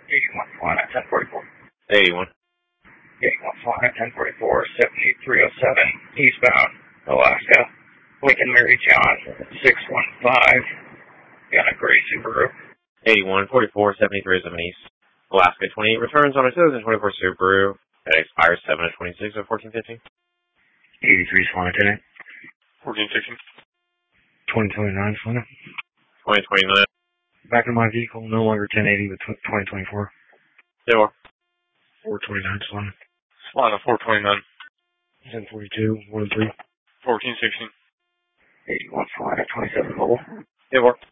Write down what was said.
81 flying at 1044. 81. 81 flying at 1044, 7307, eastbound, Alaska. Lincoln Mary John, 615. Got a gray Subaru. 81, 44, 7307 east. Alaska 28 returns on a 2024 Subaru. That expires 7 of 26 of 1415. 83 flying at 10. 1416. 2029 flying. 2029. Back in my vehicle, no longer 1080 but 2024. They are. 429 flying. Flying at 429. 1042, 1 3. 1416. 81 flying at 27 mobile. They are.